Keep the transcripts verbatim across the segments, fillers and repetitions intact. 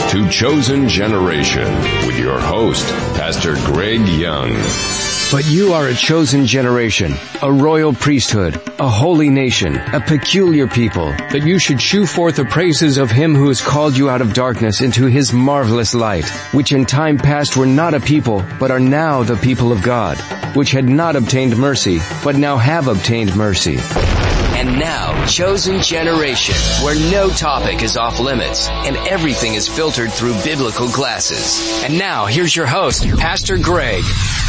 to Chosen Generation with your host, Pastor Greg Young. But you are a chosen generation, a royal priesthood, a holy nation, a peculiar people, that you should shew forth the praises of him who has called you out of darkness into his marvelous light, which in time past were not a people, but are now the people of God, which had not obtained mercy, but now have obtained mercy. And now, Chosen Generation, where no topic is off limits and everything is filtered through biblical glasses. And now, here's your host, Pastor Greg.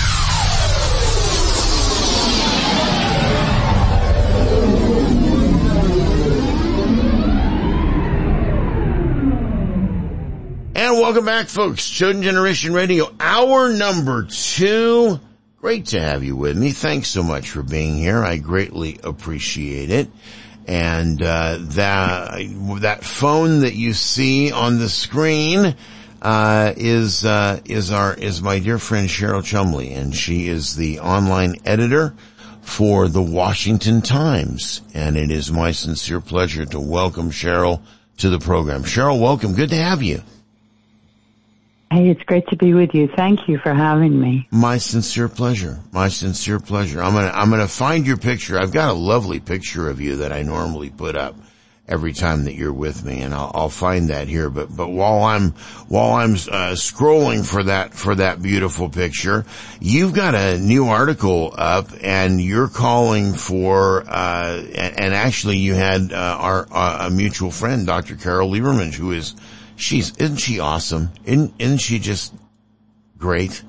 And welcome back, folks. Chosen Generation Radio, hour number two. Great to have you with me. Thanks so much for being here. I greatly appreciate it. And uh that that phone that you see on the screen uh is uh is our is my dear friend Cheryl Chumley, and she is the online editor for the Washington Times. And it is my sincere pleasure to welcome Cheryl to the program. Cheryl, welcome. Good to have you. Hey, it's great to be with you. Thank you for having me. My sincere pleasure. My sincere pleasure. I'm gonna, I'm gonna find your picture. I've got a lovely picture of you that I normally put up every time that you're with me, and I'll, I'll find that here. But, but while I'm, while I'm, uh, scrolling for that, for that beautiful picture, you've got a new article up, and you're calling for, uh, and, and actually you had, uh, our, uh, a mutual friend, Doctor Carol Lieberman, who is, She's, isn't she awesome? Isn't, isn't she just great?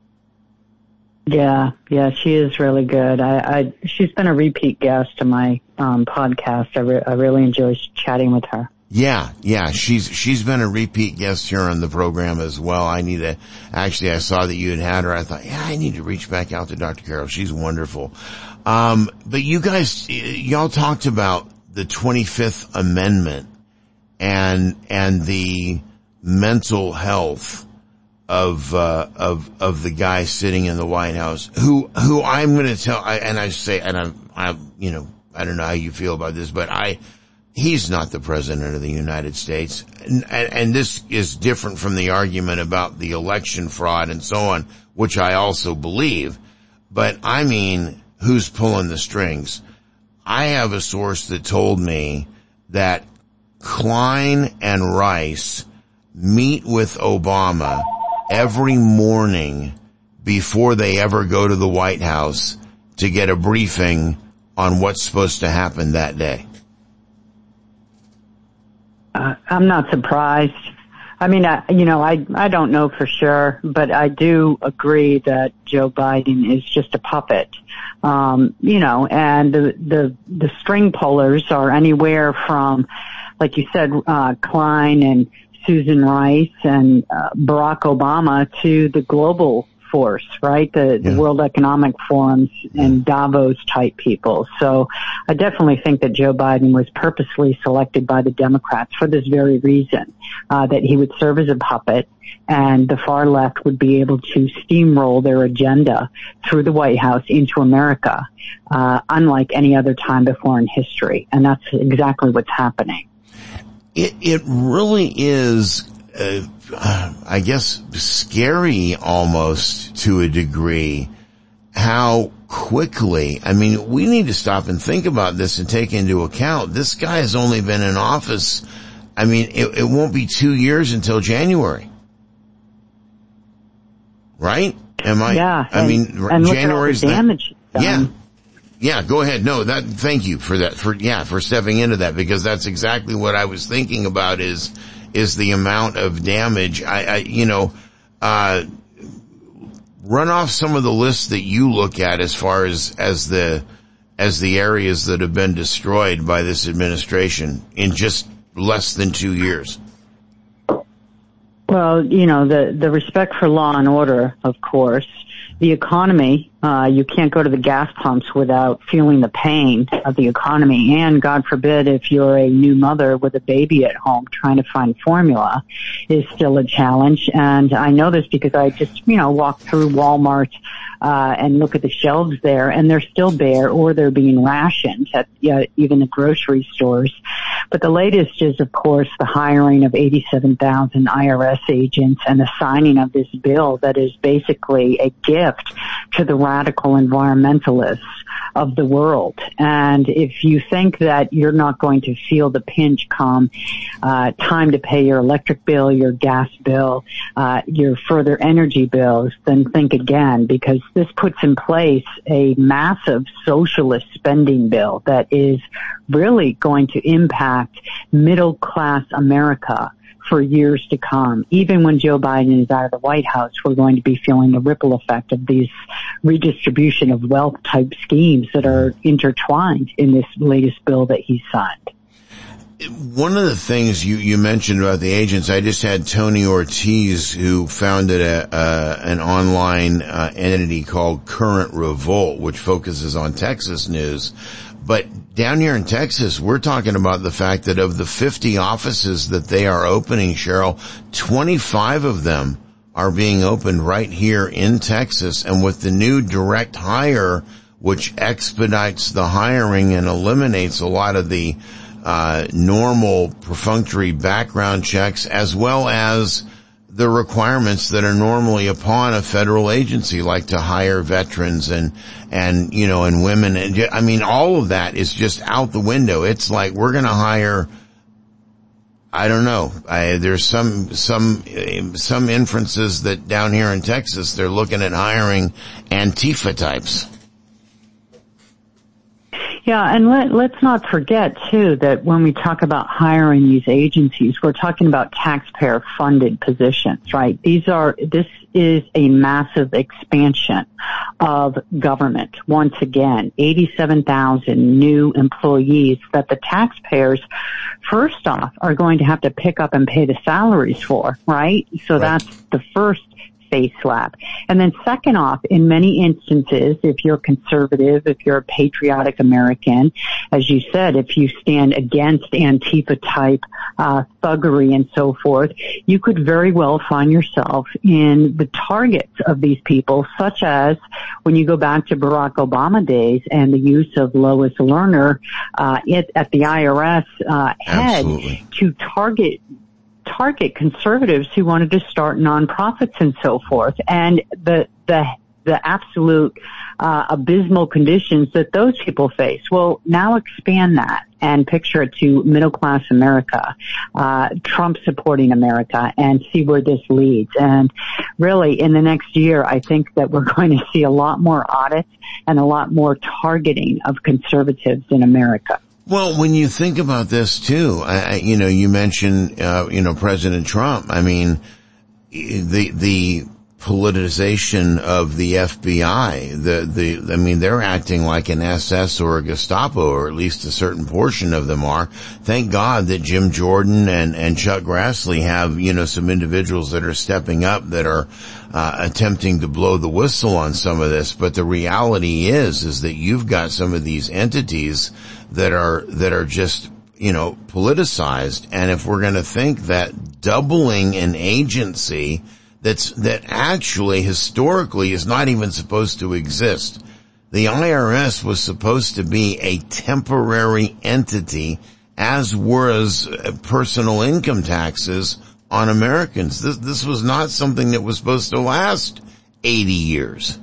Yeah, yeah, she is really good. I, I she's been a repeat guest to my um podcast. I, re- I really enjoy chatting with her. Yeah, yeah, she's she's been a repeat guest here on the program as well. I need to, actually I saw that you had had her. I thought, yeah, I need to reach back out to Doctor Carol. She's wonderful. Um, but you guys, y'all talked about the twenty-fifth Amendment and and the mental health of uh of of the guy sitting in the White House, who who I'm going to tell, I, and I say, and I'm I you know I don't know how you feel about this, but I he's not the president of the United States, and, and, and this is different from the argument about the election fraud and so on, which I also believe. But I mean, who's pulling the strings? I have a source that told me that Klein and Rice meet with Obama every morning before they ever go to the White House to get a briefing on what's supposed to happen that day. Uh, I'm not surprised. I mean, I, you know, I I don't know for sure, but I do agree that Joe Biden is just a puppet. Um, you know, and the the the string pullers are anywhere from, like you said, uh, Klein and Susan Rice and uh, Barack Obama to the global force, right? The, yeah. the World Economic Forums and Davos type people. So I definitely think that Joe Biden was purposely selected by the Democrats for this very reason, uh, that he would serve as a puppet and the far left would be able to steamroll their agenda through the White House into America, uh, unlike any other time before in history. And that's exactly what's happening. It, it really is, uh, I guess, scary almost to a degree how quickly, I mean, we need to stop and think about this and take into account this guy has only been in office. I mean, it, it won't be two years until January. Right? Am I? Yeah. I and, mean, and January's look at all the damage done. Yeah. Yeah, go ahead. No, that, thank you for that, for, yeah, for stepping into that, because that's exactly what I was thinking about is, is the amount of damage. I, I, you know, uh, run off some of the lists that you look at as far as, as the, as the areas that have been destroyed by this administration in just less than two years. Well, you know, the, the respect for law and order, of course, the economy, Uh, you can't go to the gas pumps without feeling the pain of the economy. And God forbid, if you're a new mother with a baby at home, trying to find formula is still a challenge. And I know this because I just, you know, walk through Walmart, uh, and look at the shelves there, and they're still bare or they're being rationed at uh, even the grocery stores. But the latest is, of course, the hiring of eighty-seven thousand I R S agents and the signing of this bill that is basically a gift to the radical environmentalists of the world. And if you think that you're not going to feel the pinch come uh, time to pay your electric bill, your gas bill, uh, your further energy bills, then think again, because this puts in place a massive socialist spending bill that is really going to impact middle class America for years to come. Even when Joe Biden is out of the White House, we're going to be feeling the ripple effect of these redistribution of wealth type schemes that are intertwined in this latest bill that he signed. One of the things you, you mentioned about the agents, I just had Tony Ortiz, who founded a, uh, an online uh, entity called Current Revolt, which focuses on Texas news. But down here in Texas, we're talking about the fact that of the fifty offices that they are opening, Cheryl, twenty-five of them are being opened right here in Texas. And with the new direct hire, which expedites the hiring and eliminates a lot of the uh normal perfunctory background checks, as well as the requirements that are normally upon a federal agency, like to hire veterans and, and, you know, and women. And I mean, all of that is just out the window. It's like we're going to hire, I don't know. I, there's some, some, some inferences that down here in Texas, they're looking at hiring Antifa types. Yeah, and let, let's not forget, too, that when we talk about hiring these agencies, we're talking about taxpayer-funded positions, right? These are, this is a massive expansion of government. Once again, eighty-seven thousand new employees that the taxpayers, first off, are going to have to pick up and pay the salaries for, right? So right. That's the first face slap. And then second off, in many instances, if you're conservative, if you're a patriotic American, as you said, if you stand against Antifa type uh thuggery and so forth, you could very well find yourself in the targets of these people, such as when you go back to Barack Obama days and the use of Lois Lerner uh it, at the I R S uh head Absolutely. to target target conservatives who wanted to start nonprofits and so forth, and the the the absolute uh abysmal conditions that those people face. Well, now expand that and picture it to middle class America, uh Trump supporting America, and see where this leads. And really, in the next year, I think that we're going to see a lot more audits and a lot more targeting of conservatives in America. Well, when you think about this too, I, you know, you mentioned, uh, you know, President Trump. I mean, the, the politicization of the F B I, the, the, I mean, they're acting like an S S or a Gestapo, or at least a certain portion of them are. Thank God that Jim Jordan and, and Chuck Grassley have, you know, some individuals that are stepping up that are, uh, attempting to blow the whistle on some of this. But the reality is, is that you've got some of these entities that are, that are just, you know, politicized. And if we're going to think that doubling an agency that's, that actually historically is not even supposed to exist. The I R S was supposed to be a temporary entity, as was personal income taxes on Americans. This, this was not something that was supposed to last eighty years.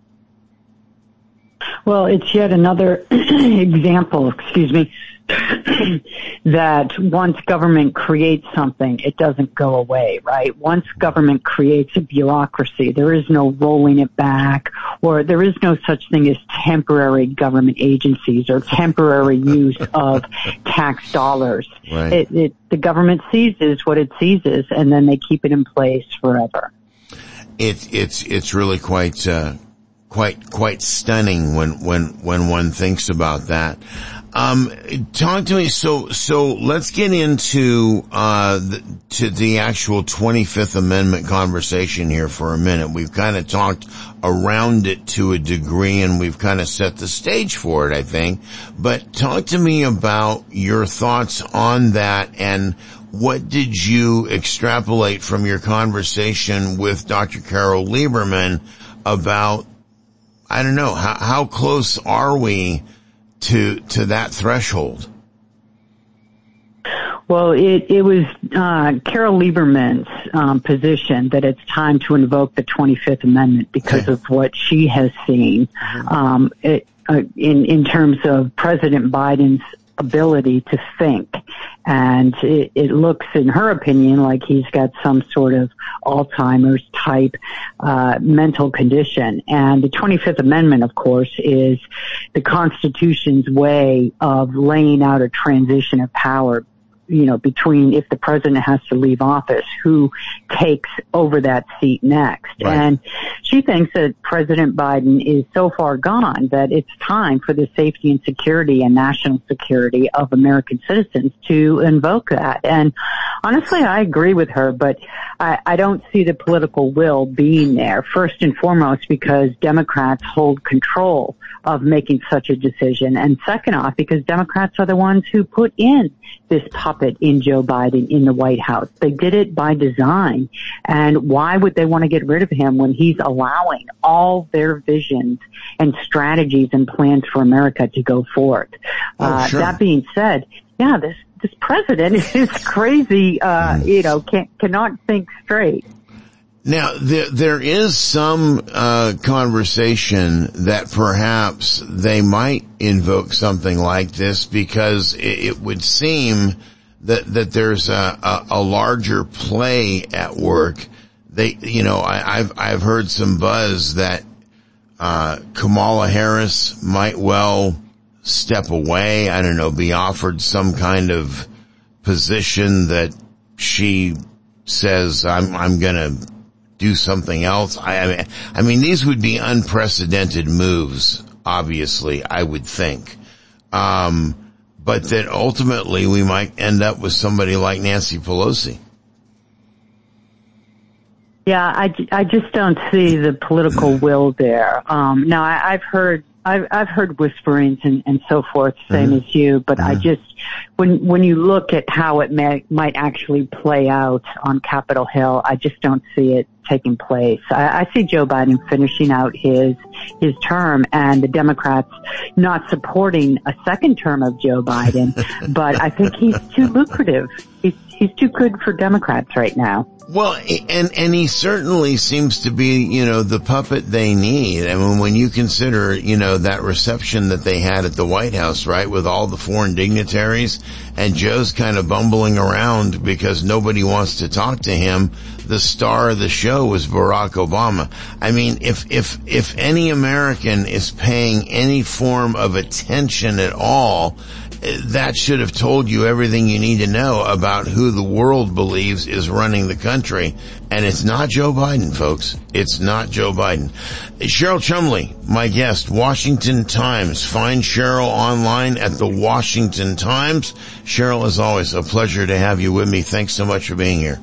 Well, it's yet another example, excuse me, that once government creates something, it doesn't go away, right? Once government creates a bureaucracy, there is no rolling it back, or there is no such thing as temporary government agencies or temporary use of tax dollars. Right. It, it, the government seizes what it seizes, and then they keep it in place forever. It, it's, it's really quite, uh, quite, quite stunning when, when, when one thinks about that. Um, talk to me. So, so let's get into, uh, the, to the actual twenty-fifth Amendment conversation here for a minute. We've kind of talked around it to a degree and we've kind of set the stage for it, I think. But talk to me about your thoughts on that and what did you extrapolate from your conversation with Doctor Carol Lieberman about, I don't know, how, how close are we to to that threshold? Well, it, it was uh, Carol Lieberman's um, position that it's time to invoke the twenty-fifth Amendment because okay. of what she has seen um, it, uh, in in terms of President Biden's ability to think. And it, it looks, in her opinion, like he's got some sort of Alzheimer's type uh mental condition. And the twenty-fifth Amendment, of course, is the Constitution's way of laying out a transition of power, you know, between if the president has to leave office, who takes over that seat next. Right. And she thinks that President Biden is so far gone that it's time for the safety and security and national security of American citizens to invoke that. And honestly, I agree with her, but I, I don't see the political will being there, first and foremost because Democrats hold control of making such a decision, and second off, because Democrats are the ones who put in this puppet in Joe Biden in the White House. They did it by design. And why would they want to get rid of him when he's allowing all their visions and strategies and plans for America to go forth? Oh, uh, sure. That being said, yeah, this, this president is crazy, uh, mm. you know, can, cannot think straight. Now, there, there is some, uh, conversation that perhaps they might invoke something like this because it, it would seem that, that there's a, a, a larger play at work. They, you know, I, I've, I've heard some buzz that, uh, Kamala Harris might well step away. I don't know, be offered some kind of position that she says, I'm, I'm gonna do something else. I, I mean, I mean, these would be unprecedented moves, obviously, I would think. Um, but that ultimately we might end up with somebody like Nancy Pelosi. Yeah, I, I just don't see the political will there. Um, now I, I've heard, I've, I've heard whisperings and, and so forth, same mm-hmm. as you, but mm-hmm. I just, when, when you look at how it may, might actually play out on Capitol Hill, I just don't see it taking place. I, I see Joe Biden finishing out his, his term and the Democrats not supporting a second term of Joe Biden, but I think he's too lucrative. He's, he's too good for Democrats right now. Well, and, and he certainly seems to be, you know, the puppet they need. I mean, when you consider, you know, that reception that they had at the White House, right, with all the foreign dignitaries, and Joe's kind of bumbling around because nobody wants to talk to him. The star of the show was Barack Obama. I mean, if, if, if any American is paying any form of attention at all, that should have told you everything you need to know about who the world believes is running the country. And it's not Joe Biden, folks. It's not Joe Biden. Cheryl Chumley, my guest, Washington Times. Find Cheryl online at the Washington Times. Cheryl, as always, a pleasure to have you with me. Thanks so much for being here.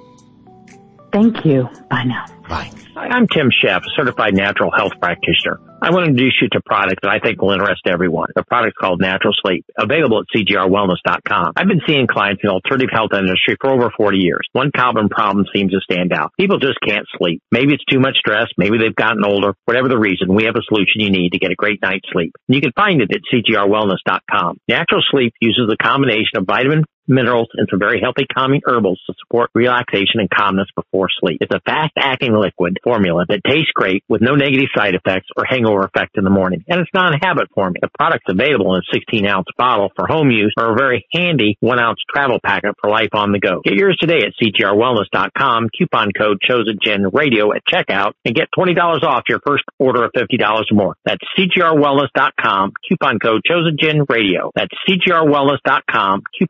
Thank you. Bye now. Bye. I'm Tim Sheff, a certified natural health practitioner. I want to introduce you to a product that I think will interest everyone. The product's called Natural Sleep, available at C G R wellness dot com. I've been seeing clients in the alternative health industry for over forty years. One common problem seems to stand out. People just can't sleep. Maybe it's too much stress. Maybe they've gotten older. Whatever the reason, we have a solution you need to get a great night's sleep. And you can find it at C G R wellness dot com. Natural Sleep uses a combination of vitamin, minerals, and some very healthy calming herbals to support relaxation and calmness before sleep. It's a fast-acting liquid formula that tastes great with no negative side effects or hangover effect in the morning. And it's not a habit formula. The product's available in a sixteen ounce bottle for home use or a very handy one ounce travel packet for life on the go. Get yours today at C G R wellness dot com, coupon code ChosenGen Radio at checkout, and get twenty dollars off your first order of fifty dollars or more. That's C G R wellness dot com, coupon code ChosenGen Radio. That's C G R wellness dot com, coupon code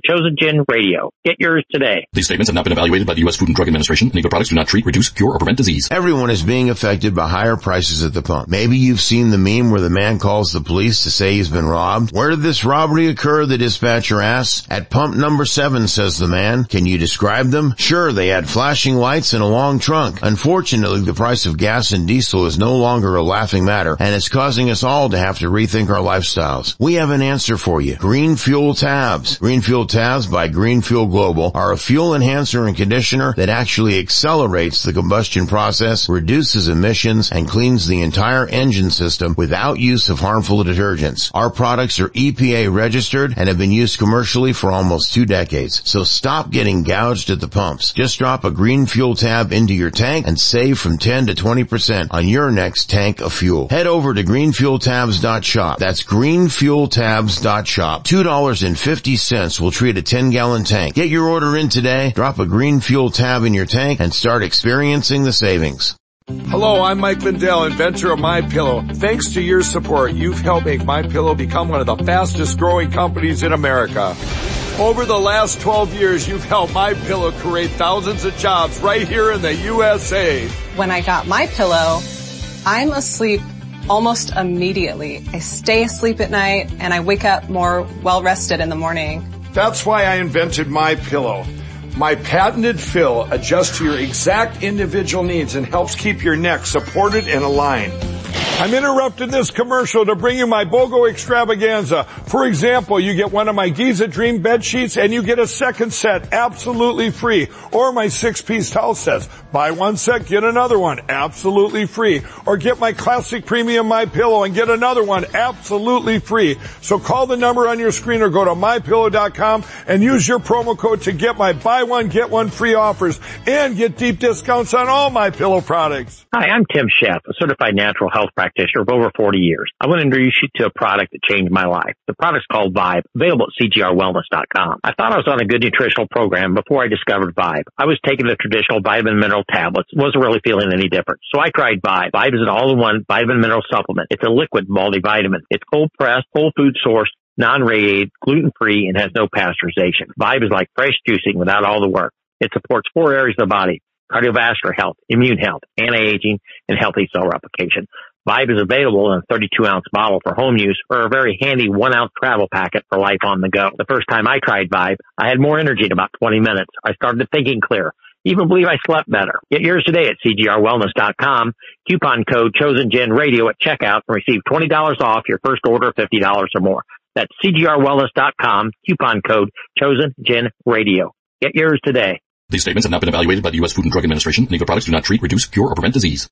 Chosen Gin Radio. Get yours today. These statements have not been evaluated by the U S Food and Drug Administration, and legal products do not treat, reduce, cure, or prevent disease. Everyone is being affected by higher prices at the pump. Maybe you've seen the meme where the man calls the police to say he's been robbed. Where did this robbery occur? The dispatcher asks. At pump number seven, says the man. Can you describe them? Sure, they had flashing lights and a long trunk. Unfortunately, the price of gas and diesel is no longer a laughing matter, and it's causing us all to have to rethink our lifestyles. We have an answer for you. Green Fuel Tabs. Green Fuel Tabs by Green Fuel Global are a fuel enhancer and conditioner that actually accelerates the combustion process, reduces emissions, and cleans the entire engine system without use of harmful detergents. Our products are E P A registered and have been used commercially for almost two decades. So stop getting gouged at the pumps. Just drop a Green Fuel Tab into your tank and save from ten to twenty percent on your next tank of fuel. Head over to green fuel tabs dot shop. That's green fuel tabs dot shop. two dollars and fifty cents will treat a ten gallon tank. Get your order in today, drop a Green Fuel Tab in your tank, and start experiencing the savings. Hello, I'm Mike Lindell, inventor of MyPillow. Thanks to your support, you've helped make MyPillow become one of the fastest growing companies in America. Over the last twelve years, you've helped MyPillow create thousands of jobs right here in the U S A. When I got MyPillow, I'm asleep almost immediately. I stay asleep at night and I wake up more well-rested in the morning. That's why I invented MyPillow. My patented fill adjusts to your exact individual needs and helps keep your neck supported and aligned. I'm interrupting this commercial to bring you my BOGO extravaganza. For example, you get one of my Giza Dream bed sheets and you get a second set absolutely free. Or my six-piece towel sets. Buy one set, get another one absolutely free. Or get my classic premium MyPillow and get another one absolutely free. So call the number on your screen or go to my pillow dot com and use your promo code to get my buy one, get one free offers and get deep discounts on all MyPillow products. Hi, I'm Tim Sheff, a certified natural health practitioner for over forty years. I want to introduce you to a product that changed my life. The product's called Vibe, available at C G R wellness dot com. I thought I was on a good nutritional program before I discovered Vibe. I was taking the traditional vitamin mineral tablets, wasn't really feeling any different. So I tried Vibe. Vibe is an all-in-one vitamin mineral supplement. It's a liquid multivitamin. It's cold-pressed, whole food sourced, non-radiated, gluten-free, and has no pasteurization. Vibe is like fresh juicing without all the work. It supports four areas of the body: cardiovascular health, immune health, anti-aging, and healthy cell replication. Vibe is available in a thirty-two ounce bottle for home use or a very handy one ounce travel packet for life on the go. The first time I tried Vibe, I had more energy in about twenty minutes. I started thinking clear. Even believe I slept better. Get yours today at C G R wellness dot com. Coupon code ChosenGen Radio at checkout and receive twenty dollars off your first order of fifty dollars or more. That's C G R wellness dot com. Coupon code ChosenGen Radio. Get yours today. These statements have not been evaluated by the U S Food and Drug Administration. Legal products do not treat, reduce, cure, or prevent disease.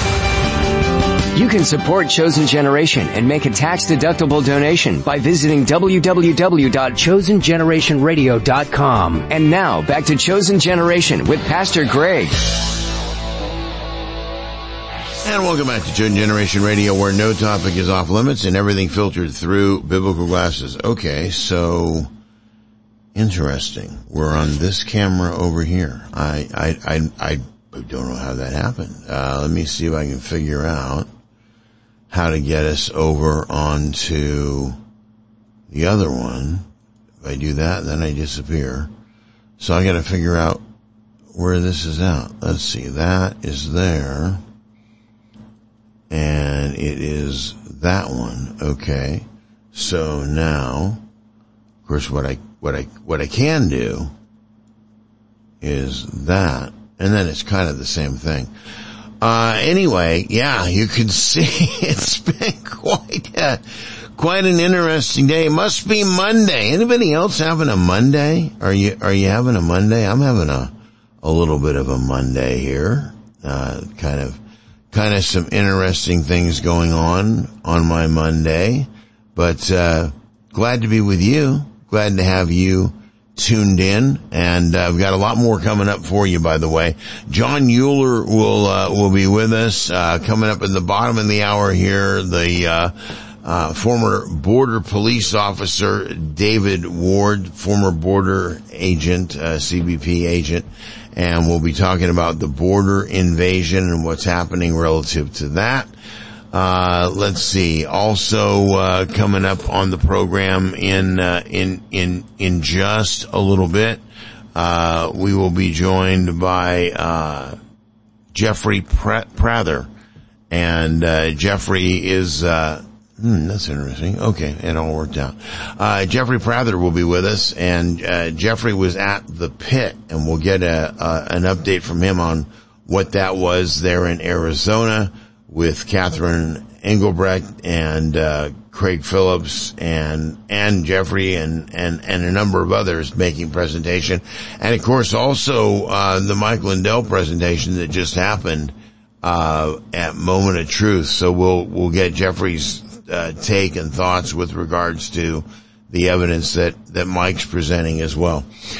You can support Chosen Generation and make a tax-deductible donation by visiting w w w dot chosen generation radio dot com. And now, back to Chosen Generation with Pastor Greg. And welcome back to Chosen Generation Radio, where no topic is off limits and everything filtered through biblical glasses. Okay, so interesting. We're on this camera over here. I I I, I don't know how that happened. Uh, let me see if I can figure out how to get us over onto the other one. If I do that, then I disappear. So I gotta figure out where this is at. Let's see, that is there. And it is that one. Okay. So now, of course, what I, what I, what I can do is that, and then it's kind of the same thing. Uh, anyway, yeah, you can see it's been quite a, quite an interesting day. It must be Monday. Anybody else having a Monday? Are you, are you having a Monday? I'm having a, a little bit of a Monday here. Uh, kind of, kind of some interesting things going on on my Monday, but, uh, glad to be with you. Glad to have you tuned in, and uh, we've got a lot more coming up for you, by the way. John Euler will uh, will be with us uh coming up in the bottom of the hour here. The uh uh former border police officer David Ward, former border agent, uh C B P agent, and we'll be talking about the border invasion and what's happening relative to that. Uh, let's see. Also, uh, coming up on the program in, uh, in, in, in just a little bit, uh, we will be joined by, uh, Jeffrey Prather. And, uh, Jeffrey is, uh, Hmm, that's interesting. Okay, it all worked out. Uh, Jeffrey Prather will be with us, and uh, Jeffrey was at the pit, and we'll get a, a an update from him on what that was there in Arizona with Catherine Engelbrecht and uh, Craig Phillips and and Jeffrey and and and a number of others making presentation, and of course also uh, the Mike Lindell presentation that just happened uh at Moment of Truth. So we'll we'll get Jeffrey's Uh, take and thoughts with regards to the evidence that, that Mike's presenting as well.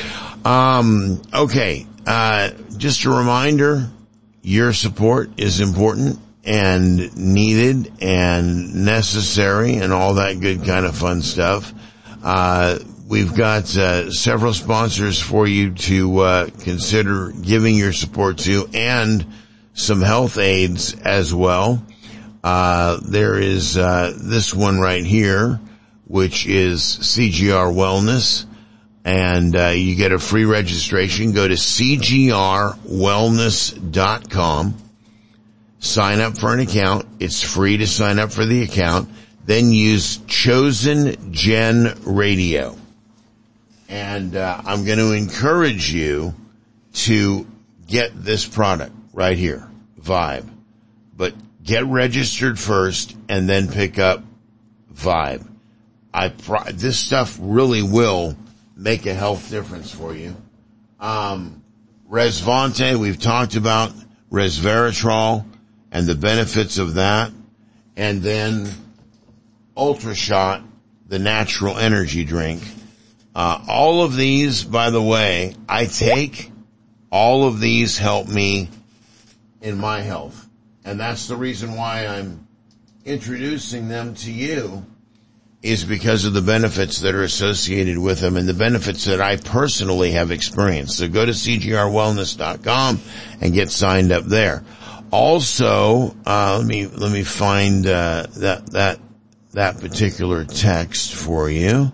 Um, okay, uh, just a reminder, your support is important and needed and necessary and all that good kind of fun stuff. Uh, we've got, uh, several sponsors for you to, uh, consider giving your support to, and some health aids as well. Uh, there is, uh, this one right here, which is C G R Wellness, and, uh, you get a free registration. Go to C G R wellness dot com, sign up for an account. It's free to sign up for the account. Then use Chosen Gen Radio. And, uh, I'm going to encourage you to get this product right here, Vibe. But get registered first and then pick up Vibe. I pro- this stuff really will make a health difference for you. Um, Resvante, we've talked about resveratrol and the benefits of that. And then Ultrashot, the natural energy drink. Uh, all of these, by the way, I take. All of these help me in my health. And that's the reason why I'm introducing them to you, is because of the benefits that are associated with them and the benefits that I personally have experienced. So go to C G R wellness dot com and get signed up there. Also, uh, let me, let me find, uh, that, that, that particular text for you.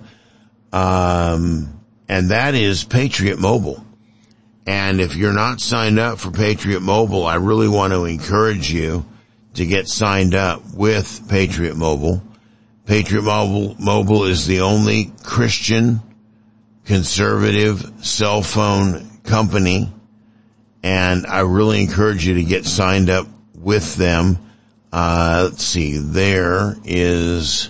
Um, and that is Patriot Mobile. And if you're not signed up for Patriot Mobile, I really want to encourage you to get signed up with Patriot Mobile. Patriot Mobile, Mobile is the only Christian conservative cell phone company, and I really encourage you to get signed up with them. Uh, let's see, there is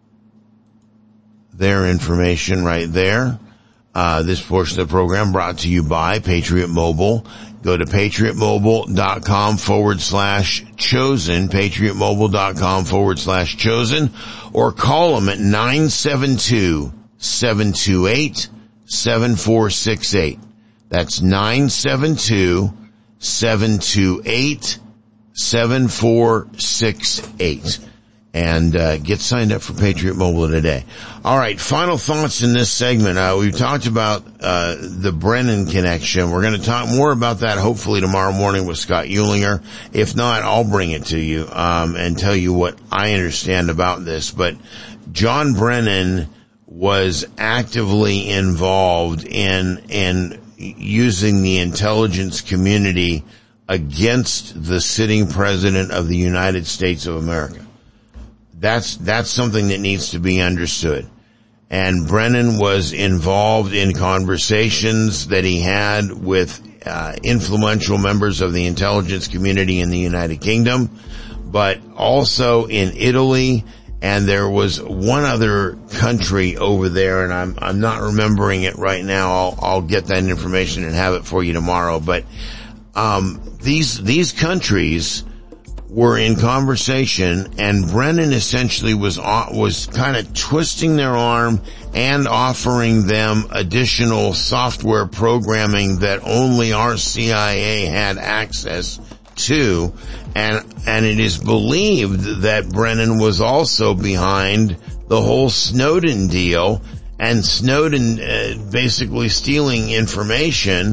their information right there. Uh, this portion of the program brought to you by Patriot Mobile. Go to patriotmobile.com forward slash chosen, patriotmobile.com forward slash chosen, or call them at nine seven two, seven two eight, seven four six eight. That's nine seven two, seven two eight, seven four six eight. And uh, get signed up for Patriot Mobile today. All right, final thoughts in this segment. Uh, we've talked about uh, the Brennan connection. We're going to talk more about that hopefully tomorrow morning with Scott Eulinger. If not, I'll bring it to you um, and tell you what I understand about this. But John Brennan was actively involved in in using the intelligence community against the sitting president of the United States of America. That's, that's something that needs to be understood. And Brennan was involved in conversations that he had with, uh, influential members of the intelligence community in the United Kingdom, but also in Italy. And there was one other country over there, and I'm, I'm not remembering it right now. I'll, I'll get that information and have it for you tomorrow. But, um, these, these countries were in conversation, and Brennan essentially was was kind of twisting their arm and offering them additional software programming that only our C I A had access to, and and it is believed that Brennan was also behind the whole Snowden deal, and Snowden uh, basically stealing information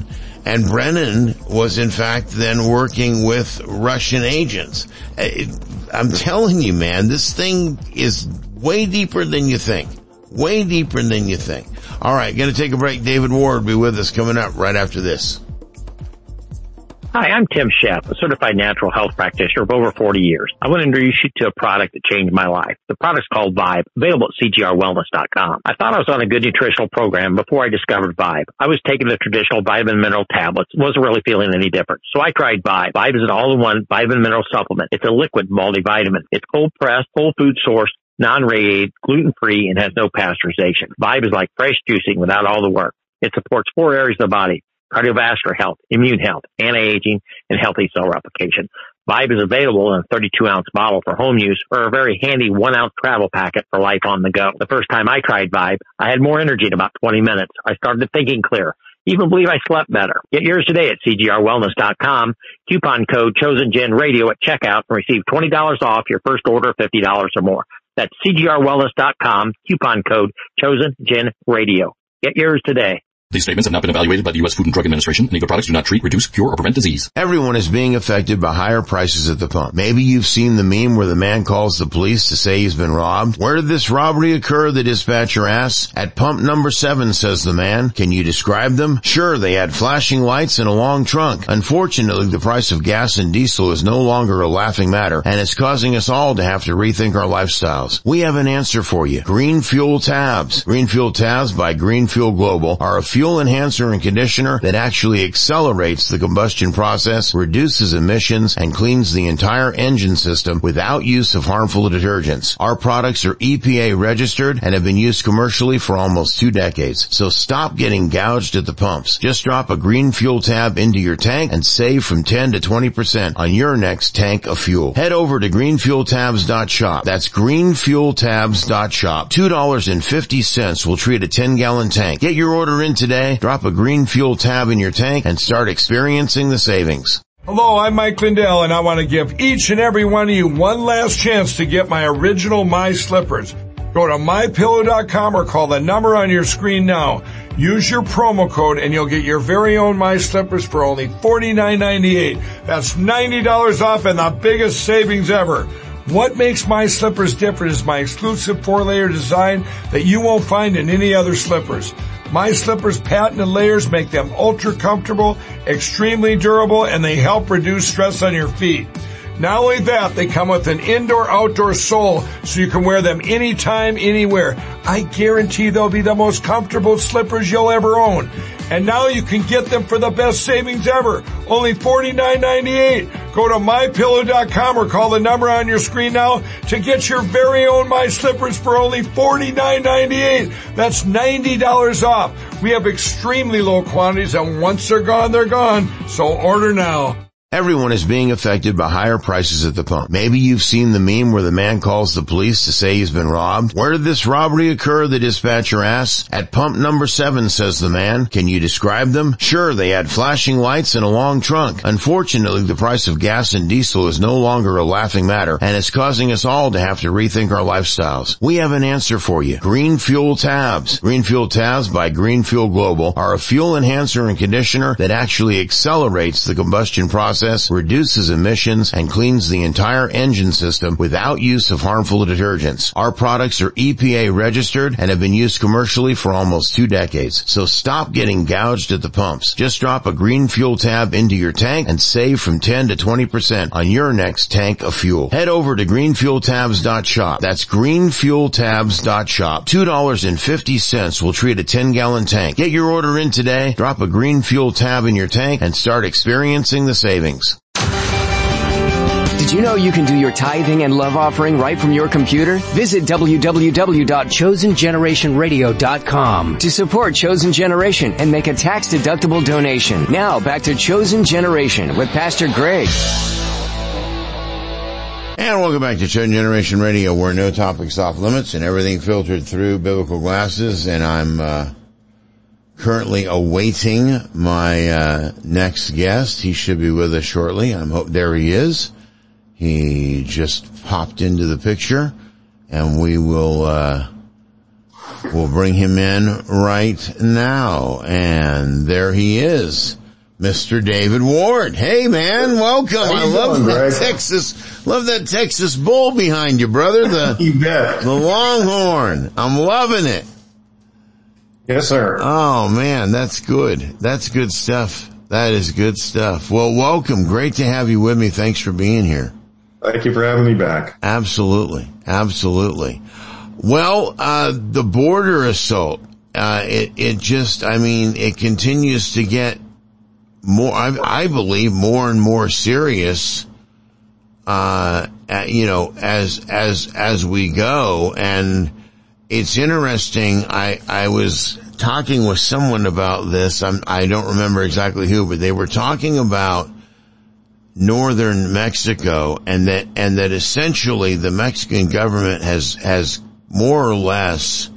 And Brennan was in fact then working with Russian agents. I'm telling you, man, this thing is way deeper than you think. Way deeper than you think. All right, going to take a break. David Ward will be with us coming up right after this. Hi, I'm Tim Sheff, a certified natural health practitioner of over forty years. I want to introduce you to a product that changed my life. The product's called Vibe, available at C G R wellness dot com. I thought I was on a good nutritional program before I discovered Vibe. I was taking the traditional vitamin mineral tablets, wasn't really feeling any different. So I tried Vibe. Vibe is an all-in-one vitamin mineral supplement. It's a liquid multivitamin. It's cold-pressed, whole food sourced, non-radiated, gluten-free, and has no pasteurization. Vibe is like fresh juicing without all the work. It supports four areas of the body: cardiovascular health, immune health, anti-aging, and healthy cell replication. Vibe is available in a thirty-two ounce bottle for home use or a very handy one ounce travel packet for life on the go. The first time I tried Vibe, I had more energy in about twenty minutes. I started thinking clear. Even believe I slept better. Get yours today at C G R wellness dot com. Coupon code ChosenGenRadio at checkout and receive twenty dollars off your first order of fifty dollars or more. That's C G R wellness dot com. Coupon code ChosenGenRadio. Get yours today. These statements have not been evaluated by the U S Food and Drug Administration. Legal products do not treat, reduce, cure, or prevent disease. Everyone is being affected by higher prices at the pump. Maybe you've seen the meme where the man calls the police to say he's been robbed. Where did this robbery occur? The dispatcher asks. At pump number seven, says the man. Can you describe them? Sure, they had flashing lights and a long trunk. Unfortunately, the price of gas and diesel is no longer a laughing matter, and it's causing us all to have to rethink our lifestyles. We have an answer for you. Green Fuel Tabs. Green Fuel Tabs by Green Fuel Global are a fuel enhancer and conditioner that actually accelerates the combustion process, reduces emissions, and cleans the entire engine system without use of harmful detergents. Our products are E P A registered and have been used commercially for almost two decades. So stop getting gouged at the pumps. Just drop a Green Fuel Tab into your tank and save from ten to twenty percent on your next tank of fuel. Head over to green fuel tabs dot shop. That's green fuel tabs dot shop. two dollars and fifty cents will treat a ten gallon tank. Get your order in today. Drop a Green Fuel Tab in your tank and start experiencing the savings. Hello, I'm Mike Lindell, and I want to give each and every one of you one last chance to get my original My Slippers. Go to my pillow dot com or call the number on your screen now. Use your promo code and you'll get your very own My Slippers for only forty-nine ninety-eight. That's ninety dollars off and the biggest savings ever. What makes My Slippers different is my exclusive four-layer design that you won't find in any other slippers. My Slippers patented layers make them ultra comfortable, extremely durable, and they help reduce stress on your feet. Not only that, they come with an indoor-outdoor sole so you can wear them anytime, anywhere. I guarantee they'll be the most comfortable slippers you'll ever own. And now you can get them for the best savings ever. Only forty-nine ninety-eight. Go to my pillow dot com or call the number on your screen now to get your very own My Slippers for only forty-nine ninety-eight. That's ninety dollars off. We have extremely low quantities, and once they're gone, they're gone. So order now. Everyone is being affected by higher prices at the pump. Maybe you've seen the meme where the man calls the police to say he's been robbed. Where did this robbery occur? The dispatcher asks. At pump number seven, says the man. Can you describe them? Sure, they had flashing lights and a long trunk. Unfortunately, the price of gas and diesel is no longer a laughing matter, and it's causing us all to have to rethink our lifestyles. We have an answer for you. Green Fuel Tabs. Green Fuel Tabs by Green Fuel Global are a fuel enhancer and conditioner that actually accelerates the combustion process, reduces emissions, and cleans the entire engine system without use of harmful detergents. Our products are E P A registered and have been used commercially for almost two decades. So stop getting gouged at the pumps. Just drop a Green Fuel Tab into your tank and save from ten to twenty percent on your next tank of fuel. Head over to green fuel tabs dot shop. That's green fuel tabs dot shop. two dollars and fifty cents will treat a ten gallon tank. Get your order in today. Drop a Green Fuel Tab in your tank and start experiencing the savings. Did you know you can do your tithing and love offering right from your computer? Visit w w w dot chosen generation radio dot com to support Chosen Generation and make a tax-deductible donation. Now back to Chosen Generation with Pastor Greg. And welcome back to Chosen Generation Radio, where no topic's off limits and everything filtered through biblical glasses. And I'm uh currently awaiting my uh next guest. He should be with us shortly. I hope there he is. He just popped into the picture, and we will uh we'll bring him in right now. And there he is. Mister David Ward. Hey man, welcome. I love doing, that Greg? Texas, love that Texas bull behind you, brother. The, you bet. The Longhorn. I'm loving it. Yes, sir. Oh man, that's good. That's good stuff. That is good stuff. Well, welcome. Great to have you with me. Thanks for being here. Thank you for having me back. Absolutely. Absolutely. Well, uh, the border assault, uh, it, it just, I mean, it continues to get more, I, I believe, more and more serious, uh, you know, as, as, as we go. And it's interesting. I, I was talking with someone about this. I'm, I don't remember exactly who, but they were talking about northern Mexico and that, and that essentially the Mexican government has, has more or less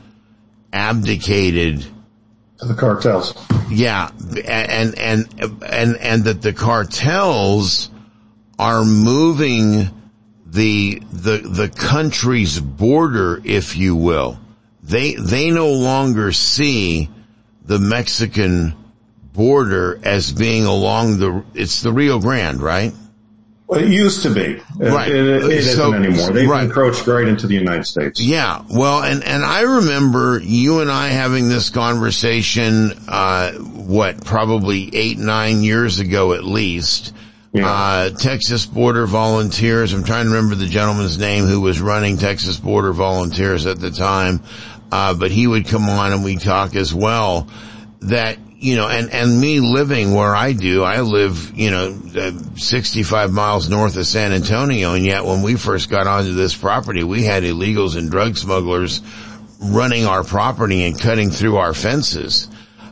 abdicated the cartels. Yeah. And, and, and, and that the cartels are moving the, the, the country's border, if you will. They, they no longer see the Mexican border as being along the, it's the Rio Grande, right? Well, it used to be. Right. It, it, it isn't so, anymore. They've right. encroached right into the United States. Yeah. Well, and, and I remember you and I having this conversation, uh, what, probably eight, nine years ago at least. Yeah. Uh, Texas Border Volunteers. I'm trying to remember the gentleman's name who was running Texas Border Volunteers at the time. Uh, but he would come on and we'd talk as well that, you know, and, and me living where I do, I live, you know, uh, sixty-five miles north of San Antonio, and yet when we first got onto this property, we had illegals and drug smugglers running our property and cutting through our fences.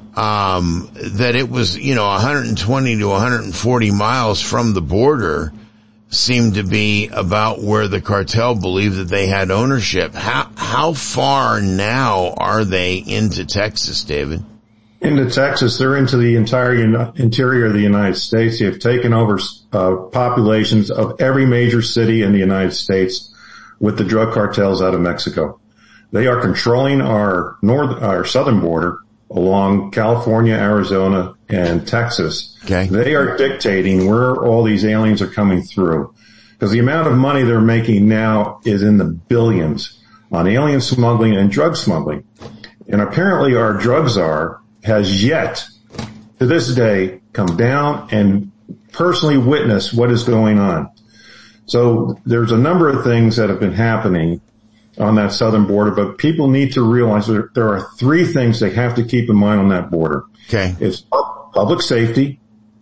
Um, that it was, you know, one hundred twenty to one hundred forty miles from the border seemed to be about where the cartel believed that they had ownership. How, how far now are they into Texas, David? Into Texas, they're into the entire interior of the United States. They've taken over uh, populations of every major city in the United States with the drug cartels out of Mexico. They are controlling our north, our southern border along California, Arizona, and Texas. Okay. They are dictating where all these aliens are coming through. Because the amount of money they're making now is in the billions on alien smuggling and drug smuggling. And apparently our drug czar has yet to this day come down and personally witness what is going on. So there's a number of things that have been happening on that southern border, but people need to realize there, there are three things they have to keep in mind on that border. Okay. It's public safety,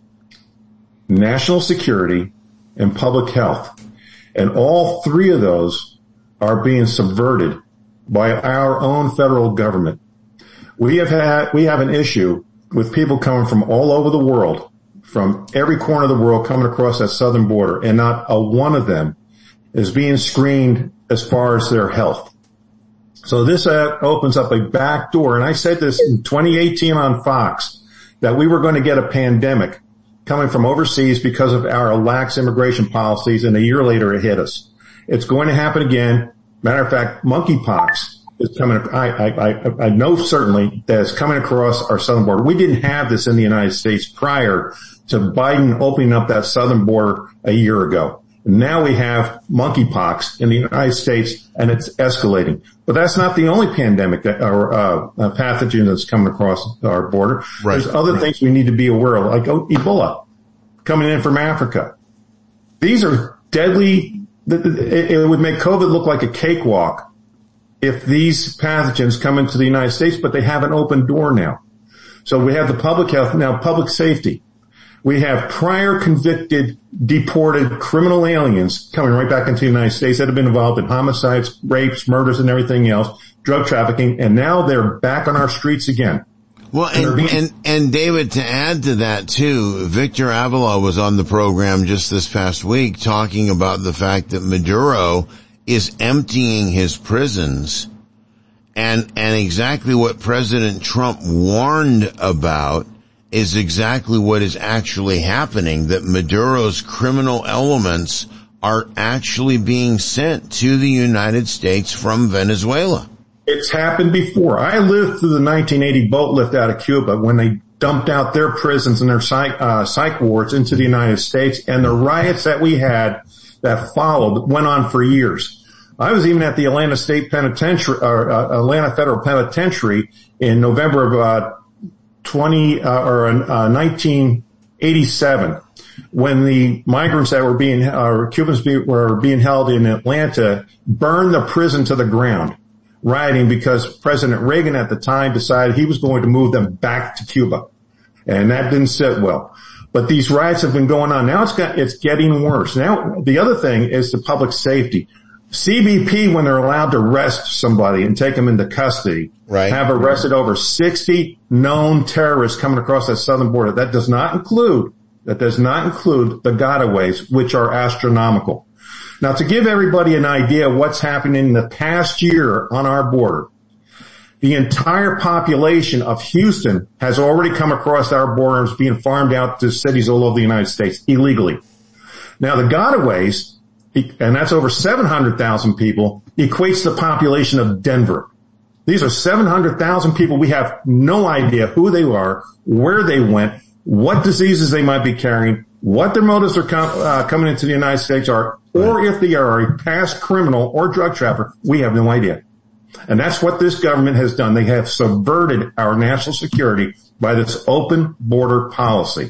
national security, and public health. And all three of those are being subverted by our own federal government. We have had, we have an issue with people coming from all over the world, from every corner of the world coming across that southern border, and not a one of them is being screened as far as their health. So this uh, opens up a back door, and I said this in twenty eighteen on Fox, that we were going to get a pandemic coming from overseas because of our lax immigration policies, and a year later it hit us. It's going to happen again. Matter of fact, monkeypox is coming, I, I, I, I know certainly that it's coming across our southern border. We didn't have this in the United States prior to Biden opening up that southern border a year ago. Now we have monkeypox in the United States, and it's escalating. But that's not the only pandemic that, or uh, pathogen that's coming across our border. Right. There's other things we need to be aware of, like Ebola coming in from Africa. These are deadly. It would make COVID look like a cakewalk if these pathogens come into the United States, but they have an open door now. So we have the public health, now public safety. We have prior convicted, deported criminal aliens coming right back into the United States that have been involved in homicides, rapes, murders, and everything else, drug trafficking, and now they're back on our streets again. Well, and, and, and, and David, to add to that too, Victor Avila was on the program just this past week talking about the fact that Maduro is emptying his prisons, and, and exactly what President Trump warned about is exactly what is actually happening, that Maduro's criminal elements are actually being sent to the United States from Venezuela. It's happened before. I lived through the nineteen eighty boat lift out of Cuba when they dumped out their prisons and their psych, uh, psych wards into the United States, and the riots that we had that followed went on for years. I was even at the Atlanta State Penitentiary, or uh, Atlanta Federal Penitentiary in November of uh, twenty uh, or uh, nineteen eighty-seven, when the migrants that were being, uh, Cubans be, were being held in Atlanta burned the prison to the ground, rioting because President Reagan at the time decided he was going to move them back to Cuba, and that didn't sit well. But these riots have been going on. Now it's got, it's getting worse. Now the other thing is the public safety. C B P, when they're allowed to arrest somebody and take them into custody, right, have arrested over sixty known terrorists coming across that southern border. That does not include, that does not include the gotaways, which are astronomical. Now, to give everybody an idea of what's happening in the past year on our border, the entire population of Houston has already come across our borders, being farmed out to cities all over the United States illegally. Now, the gotaways, and that's over seven hundred thousand people, equates the population of Denver. These are seven hundred thousand people. We have no idea who they are, where they went, what diseases they might be carrying, what their motives are com- uh, coming into the United States are, or if they are a past criminal or drug trafficker. We have no idea. And that's what this government has done. They have subverted our national security by this open border policy.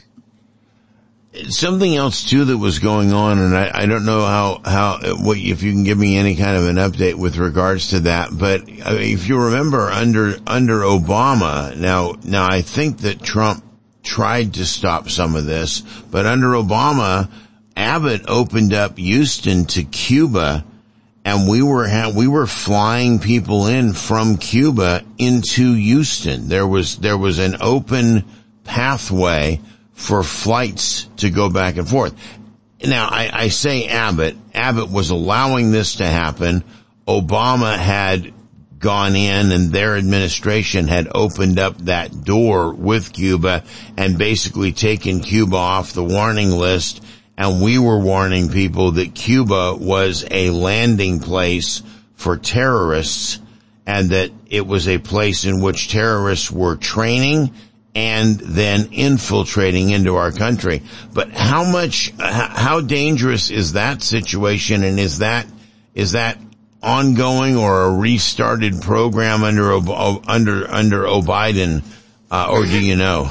Something else too that was going on, and I, I don't know how, how, what, if you can give me any kind of an update with regards to that, but I mean, if you remember under, under Obama, now, now I think that Trump tried to stop some of this, but under Obama, Abbott opened up Houston to Cuba, and we were, ha- we were flying people in from Cuba into Houston. There was, there was an open pathway for flights to go back and forth. Now, I, I say Abbott. Abbott was allowing this to happen. Obama had gone in, and their administration had opened up that door with Cuba and basically taken Cuba off the warning list. And we were warning people that Cuba was a landing place for terrorists, and that it was a place in which terrorists were training and then infiltrating into our country. But how much, how dangerous is that situation, and is that, is that ongoing or a restarted program under, under, under Biden, uh, or do you know?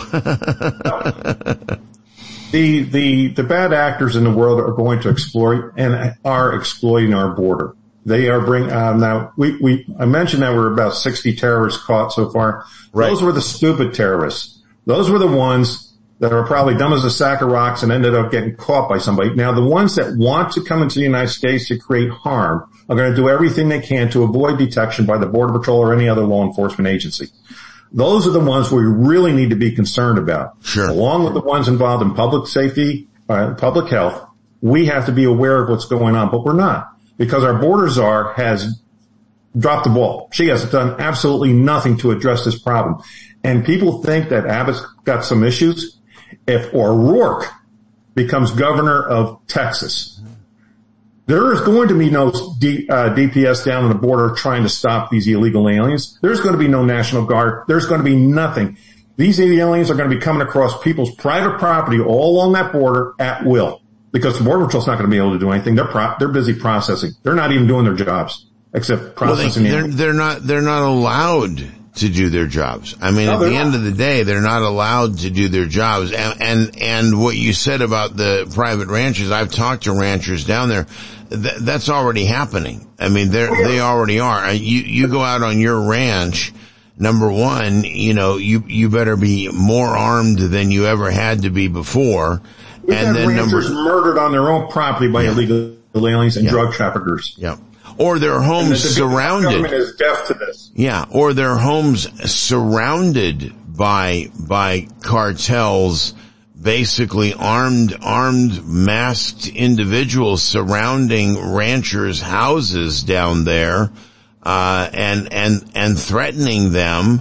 the, the, the bad actors in the world are going to exploit and are exploiting our border. They are bring, um, now we, we, I mentioned that we're about sixty terrorists caught so far. Right. Those were the stupid terrorists. Those were the ones that are probably dumb as a sack of rocks and ended up getting caught by somebody. Now, the ones that want to come into the United States to create harm are going to do everything they can to avoid detection by the Border Patrol or any other law enforcement agency. Those are the ones we really need to be concerned about. Sure. Along with the ones involved in public safety, uh, public health, we have to be aware of what's going on, but we're not, because our border czar has dropped the ball. She has done absolutely nothing to address this problem. And people think that Abbott's got some issues. If O'Rourke becomes governor of Texas, there is going to be no D, uh, D P S down on the border trying to stop these illegal aliens. There's going to be no National Guard. There's going to be nothing. These aliens are going to be coming across people's private property all along that border at will, because the Border Patrol's not going to be able to do anything. They're pro- they're busy processing. They're not even doing their jobs except processing. Well, they, they're, they're not they're not allowed to do their jobs. I mean, no, at the not. end of the day, they're not allowed to do their jobs. And, and, and what you said about the private ranchers, I've talked to ranchers down there. Th- that's already happening. I mean, they're, oh, yeah. they already are. You, you go out on your ranch, number one, you know, you, you better be more armed than you ever had to be before. We've and had then ranchers number, murdered on their own property by yeah. illegal aliens and yeah. drug traffickers. Yeah. Or their homes the surrounded. Government is deaf to this. Yeah, or their homes surrounded by by cartels, basically armed, armed, masked individuals surrounding ranchers' houses down there, uh, and and and threatening them.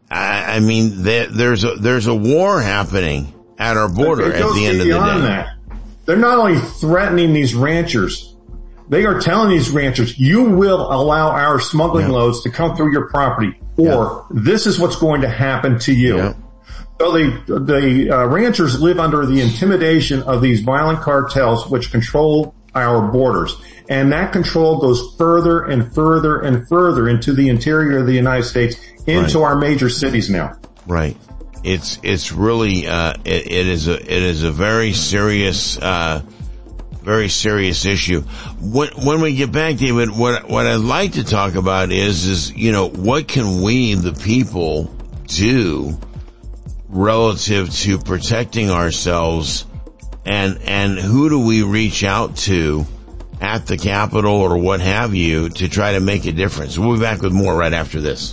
I, I mean, there, there's a there's a war happening at our border at the end of the day. That. They're not only threatening these ranchers. They are telling these ranchers, you will allow our smuggling yeah. loads to come through your property, or yeah. this is what's going to happen to you. Yeah. So the, the uh, ranchers live under the intimidation of these violent cartels which control our borders. And that control goes further and further and further into the interior of the United States, into right. our major cities now. Right. It's, it's really, uh, it, it is a, it is a very serious, uh, very serious issue. When, when we get back, David, what, what I'd like to talk about is, is, you know, what can we, the people, do relative to protecting ourselves, and, and who do we reach out to at the Capitol or what have you to try to make a difference? We'll be back with more right after this.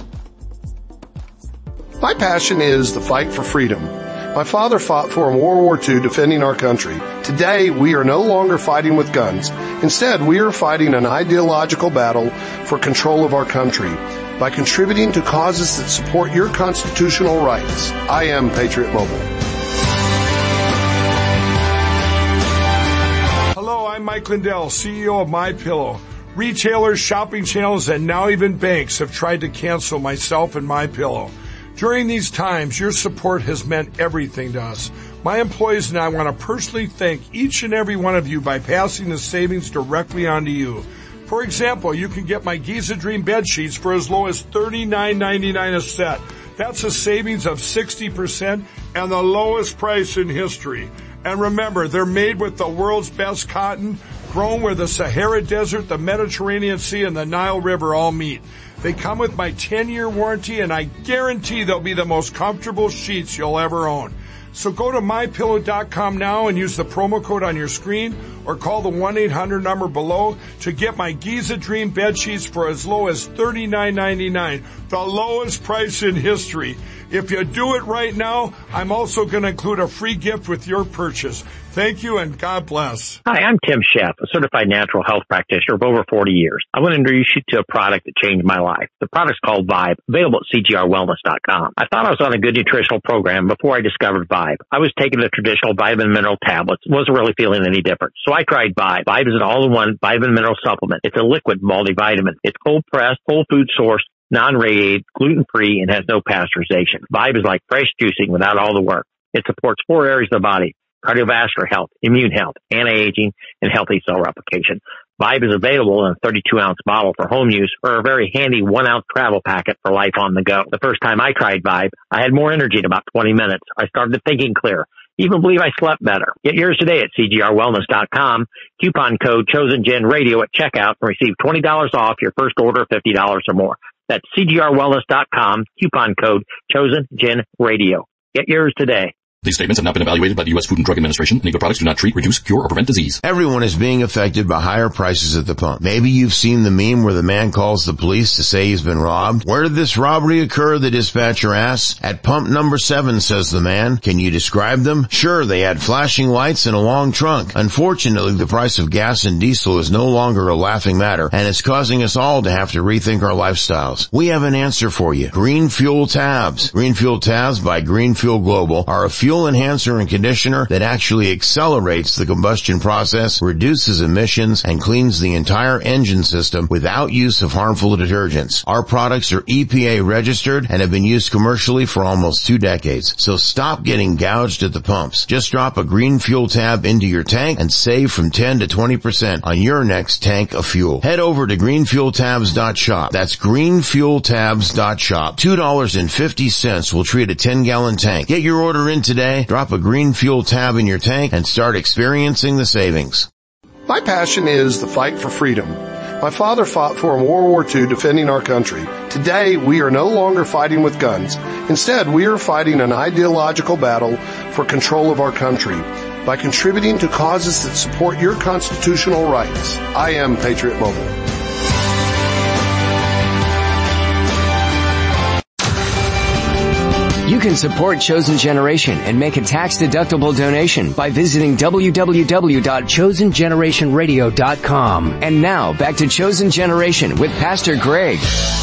My passion is the fight for freedom. My father fought for in World War Two defending our country. Today, we are no longer fighting with guns. Instead, we are fighting an ideological battle for control of our country by contributing to causes that support your constitutional rights. I am Patriot Mobile. Hello, I'm Mike Lindell, C E O of MyPillow. Retailers, shopping channels, and now even banks have tried to cancel myself and MyPillow. During these times, your support has meant everything to us. My employees and I want to personally thank each and every one of you by passing the savings directly on to you. For example, you can get my Giza Dream bed sheets for as low as thirty-nine ninety-nine a set. That's a savings of sixty percent and the lowest price in history. And remember, they're made with the world's best cotton, grown where the Sahara Desert, the Mediterranean Sea, and the Nile River all meet. They come with my ten-year warranty, and I guarantee they'll be the most comfortable sheets you'll ever own. So go to my pillow dot com now and use the promo code on your screen, or call the one eight hundred number below to get my Giza Dream bed sheets for as low as thirty-nine ninety-nine, the lowest price in history. If you do it right now, I'm also going to include a free gift with your purchase. Thank you, and God bless. Hi, I'm Tim Sheff, a certified natural health practitioner of over forty years. I want to introduce you to a product that changed my life. The product's called Vibe, available at C G R wellness dot com. I thought I was on a good nutritional program before I discovered Vibe. I was taking the traditional vitamin mineral tablets, wasn't really feeling any different. So I tried Vibe. Vibe is an all-in-one vitamin mineral supplement. It's a liquid multivitamin. It's cold-pressed, whole food sourced, non-radiated, gluten-free, and has no pasteurization. Vibe is like fresh juicing without all the work. It supports four areas of the body: cardiovascular health, immune health, anti-aging, and healthy cell replication. Vibe is available in a thirty-two ounce bottle for home use, or a very handy one ounce travel packet for life on the go. The first time I tried Vibe, I had more energy in about twenty minutes. I started thinking clear. Even believe I slept better. Get yours today at C G R wellness dot com. Coupon code ChosenGen Radio at checkout and receive twenty dollars off your first order of fifty dollars or more. That's C G R wellness dot com. Coupon code ChosenGen Radio. Get yours today. These statements have not been evaluated by the U S Food and Drug Administration. Legal products do not treat, reduce, cure, or prevent disease. Everyone is being affected by higher prices at the pump. Maybe you've seen the meme where the man calls the police to say he's been robbed. Where did this robbery occur? The dispatcher asks. At pump number seven, says the man. Can you describe them? Sure, they had flashing lights and a long trunk. Unfortunately, the price of gas and diesel is no longer a laughing matter, and it's causing us all to have to rethink our lifestyles. We have an answer for you. Green Fuel Tabs. Green Fuel Tabs by Green Fuel Global are a fuel enhancer and conditioner that actually accelerates the combustion process, reduces emissions, and cleans the entire engine system without use of harmful detergents. Our products are E P A registered and have been used commercially for almost two decades. So stop getting gouged at the pumps. Just drop a Green Fuel Tab into your tank and save from ten to twenty percent on your next tank of fuel. Head over to green fuel tabs dot shop. That's green fuel tabs dot shop. two dollars and fifty cents will treat a ten gallon tank. Get your order in today. Drop a Green Fuel Tab in your tank and start experiencing the savings. My passion is the fight for freedom. My father fought for in World War Two defending our country. Today, we are no longer fighting with guns. Instead, we are fighting an ideological battle for control of our country by contributing to causes that support your constitutional rights. I am Patriot Mobile. You can support Chosen Generation and make a tax-deductible donation by visiting w w w dot chosen generation radio dot com. And now, back to Chosen Generation with Pastor Greg.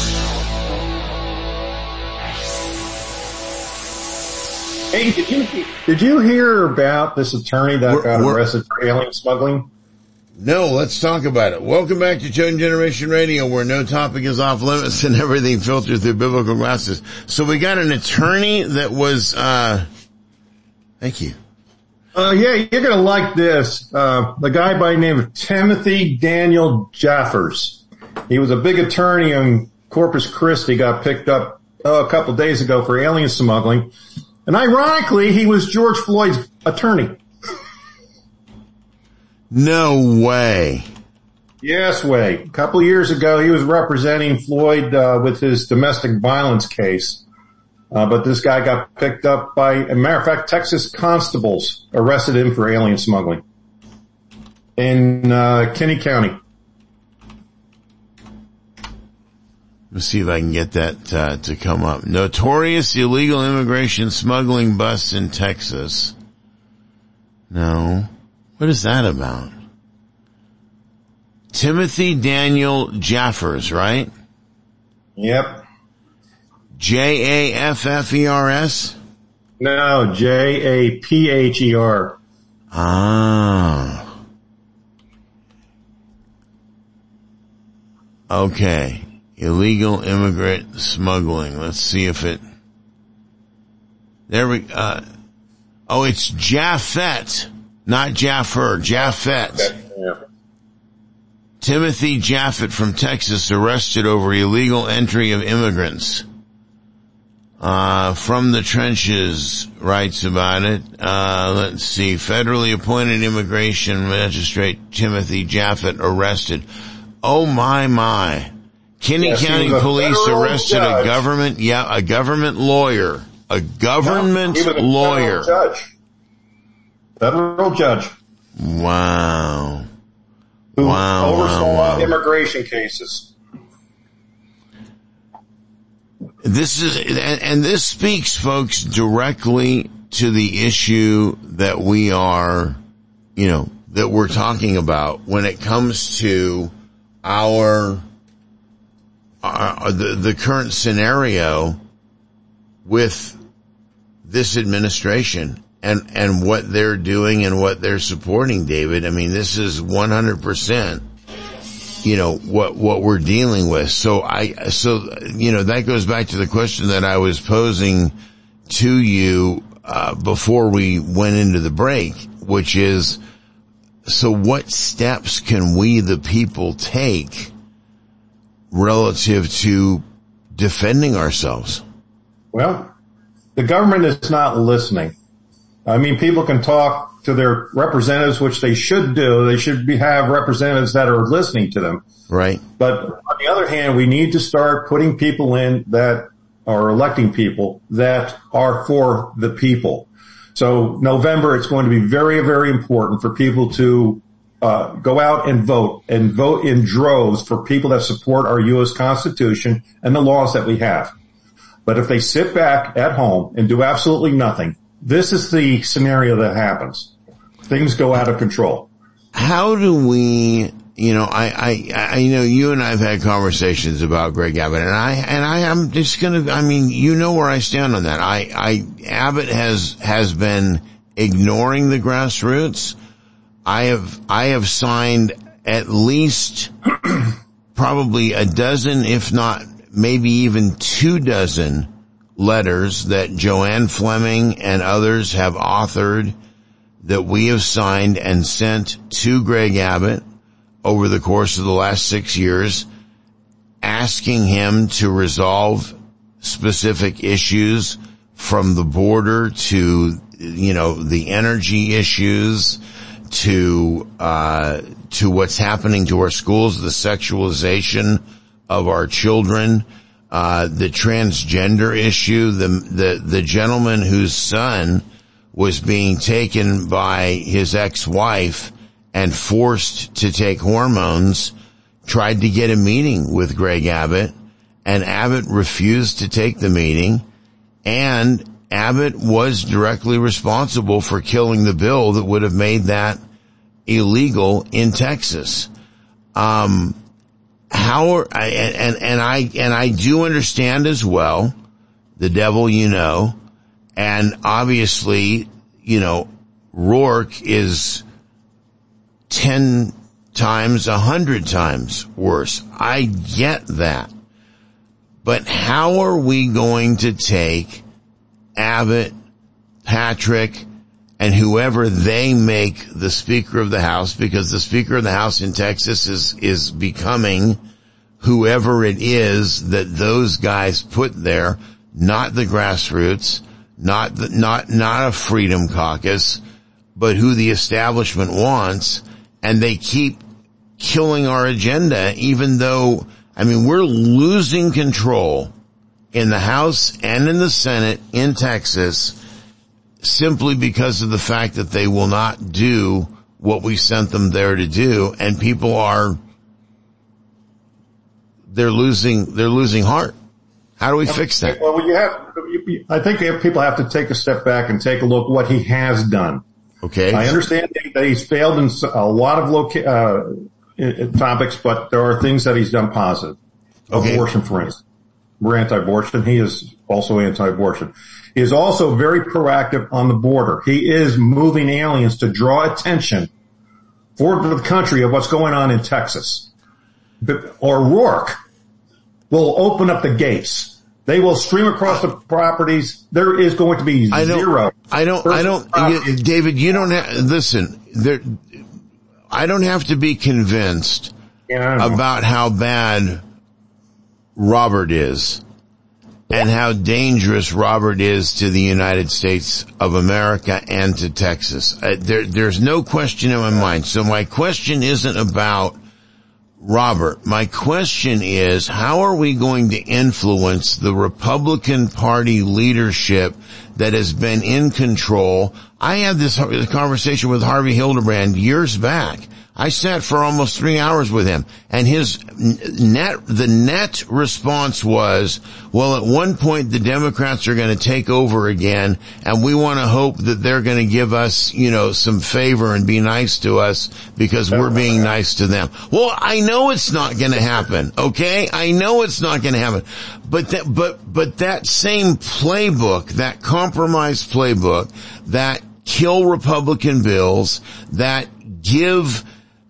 Hey, did you did you hear about this attorney that we're, got we're, arrested for alien smuggling? No, let's talk about it. Welcome back to Chosen Generation Radio, where no topic is off limits and everything filtered through biblical glasses. So we got an attorney that was, uh, thank you. Uh, yeah, you're gonna like this. Uh, the guy by the name of Timothy Daniel Jaffers. He was a big attorney in Corpus Christi, got picked up uh, a couple days ago for alien smuggling. And ironically, he was George Floyd's attorney. No way. Yes way. A couple of years ago, he was representing Floyd uh, with his domestic violence case. Uh, but this guy got picked up by, as a matter of fact, Texas constables arrested him for alien smuggling in uh, Kinney County. Let's see if I can get that uh, to come up. Notorious illegal immigration smuggling bust in Texas. No. What is that about? Timothy Daniel Jaffers, right? Yep. J A F F E R S? No, J A P H E R. Ah. Okay. Illegal immigrant smuggling. Let's see if it... There we... Uh, oh, it's Jaffet. Not Jaffer, Jaffet. Yeah. Timothy Jaffet from Texas arrested over illegal entry of immigrants. Uh, from the trenches writes about it. Uh, let's see. Federally appointed immigration magistrate Timothy Jaffet arrested. Oh my, my. Kinney yes, County Police arrested judge. a government, yeah, a government lawyer. A government no, lawyer. Federal judge. Federal judge. Wow. Who wow, oversaw wow, wow. immigration cases. This is, and, and this speaks, folks, directly to the issue that we are, you know, that we're talking about when it comes to our, our the, the current scenario with this administration. And, and what they're doing and what they're supporting, David. I mean, this is one hundred percent, you know, what, what we're dealing with. So I, so, you know, that goes back to the question that I was posing to you, uh, before we went into the break, which is, so what steps can we, the people, take relative to defending ourselves? Well, the government is not listening. I mean, people can talk to their representatives, which they should do. They should be, have representatives that are listening to them. Right. But on the other hand, we need to start putting people in that are electing people that are for the people. So November, it's going to be very, very important for people to uh go out and vote and vote in droves for people that support our U S Constitution and the laws that we have. But if they sit back at home and do absolutely nothing, this is the scenario that happens. Things go out of control. How do we, you know, I, I, I, you know, you and I have had conversations about Greg Abbott, and I, and I am just gonna, I mean, you know where I stand on that. I, I, Abbott has, has been ignoring the grassroots. I have, I have signed at least probably a dozen, if not maybe even two dozen letters that Joanne Fleming and others have authored that we have signed and sent to Greg Abbott over the course of the last six years, asking him to resolve specific issues from the border to, you know, the energy issues to, uh, to what's happening to our schools, the sexualization of our children, uh, the transgender issue, the, the, the gentleman whose son was being taken by his ex-wife and forced to take hormones, tried to get a meeting with Greg Abbott, and Abbott refused to take the meeting, and Abbott was directly responsible for killing the bill that would have made that illegal in Texas. Um, how are, and, and, and I, and I do understand as well, the devil you know, and obviously, you know, Rourke is ten times, a hundred times worse. I get that. But how are we going to take Abbott, Patrick, and whoever they make the Speaker of the House, because the Speaker of the House in Texas is, is becoming whoever it is that those guys put there, not the grassroots, not the, not, not a Freedom Caucus, but who the establishment wants, and they keep killing our agenda, even though, I mean, we're losing control in the House and in the Senate in Texas simply because of the fact that they will not do what we sent them there to do, and people are, they're losing, they're losing heart. How do we fix that? Well, you have, I think people have to take a step back and take a look at what he has done. Okay. I understand that he's failed in a lot of loca- uh, topics, but there are things that he's done positive. Okay. Abortion, for instance. We're anti-abortion. He is also anti-abortion. He is also very proactive on the border. He is moving aliens to draw attention for the country of what's going on in Texas. Or O'Rourke will open up the gates. They will stream across the properties. There is going to be I don't, zero. I don't, I don't, you, David, you don't have, listen, there, I don't have to be convinced yeah, about how bad Robert is and how dangerous Robert is to the United States of America and to Texas. Uh, there, there's no question in my mind. So my question isn't about Robert. My question is, how are we going to influence the Republican Party leadership that has been in control? I had this conversation with Harvey Hildebrand years back. I sat for almost three hours with him, and his net, the net response was, well, at one point the Democrats are going to take over again, and we want to hope that they're going to give us, you know, some favor and be nice to us because we're being nice to them. Well, I know it's not going to happen, okay? I know it's not going to happen. But that, but, but that same playbook, that compromise playbook, that kill Republican bills, that give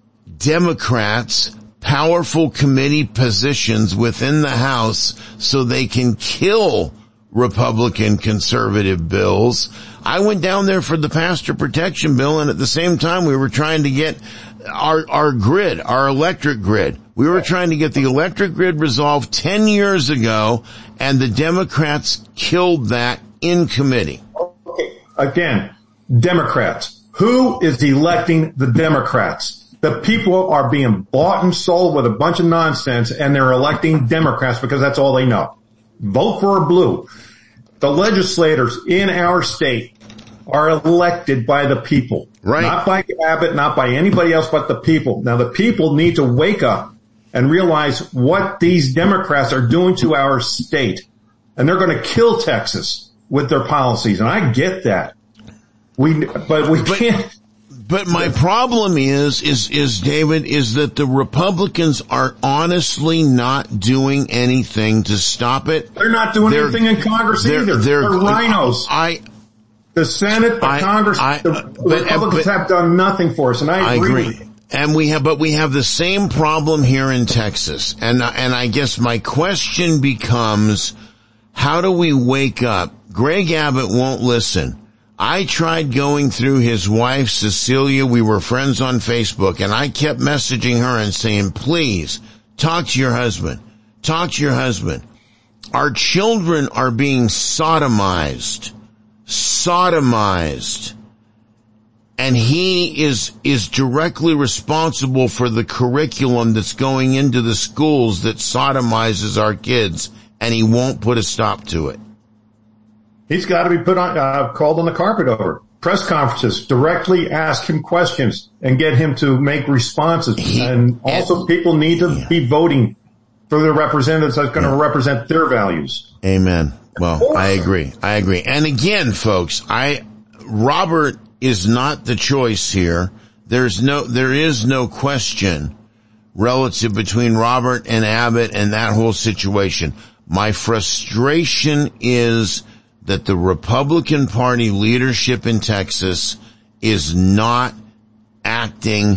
Democrats powerful committee positions within the House so they can kill Republican conservative bills. I went down there for the pastor protection bill, and at the same time we were trying to get our, our grid, our electric grid. We were trying to get the electric grid resolved ten years ago, and the Democrats killed that in committee. Okay. Again, Democrats. Who is electing the Democrats? The people are being bought and sold with a bunch of nonsense, and they're electing Democrats because that's all they know. Vote for a blue. The legislators in our state are elected by the people. Right. Not by Abbott, not by anybody else but the people. Now the people need to wake up and realize what these Democrats are doing to our state. And they're going to kill Texas with their policies. And I get that. We, but we but, can't. But my problem is, is, is David, is that the Republicans are honestly not doing anything to stop it. They're not doing they're, anything in Congress they're, either. They're, they're rhinos. I, the Senate, the I, Congress, I, the but, Republicans but, have done nothing for us, and I agree. I agree. With you. And we have, but we have the same problem here in Texas. And, and I guess my question becomes, how do we wake up? Greg Abbott won't listen. I tried going through his wife, Cecilia. We were friends on Facebook, and I kept messaging her and saying, please, talk to your husband. Talk to your husband. Our children are being sodomized. Sodomized. And he is, is directly responsible for the curriculum that's going into the schools that sodomizes our kids, and he won't put a stop to it. He's got to be put on, uh, called on the carpet over. Press conferences, directly ask him questions and get him to make responses. He, and also and, people need to yeah. be voting for the representatives that's going to yeah. represent their values. Amen. Well, I agree. I agree. And again, folks, I, Robert is not the choice here. There's no, there is no question relative between Robert and Abbott and that whole situation. My frustration is that the Republican Party leadership in Texas is not acting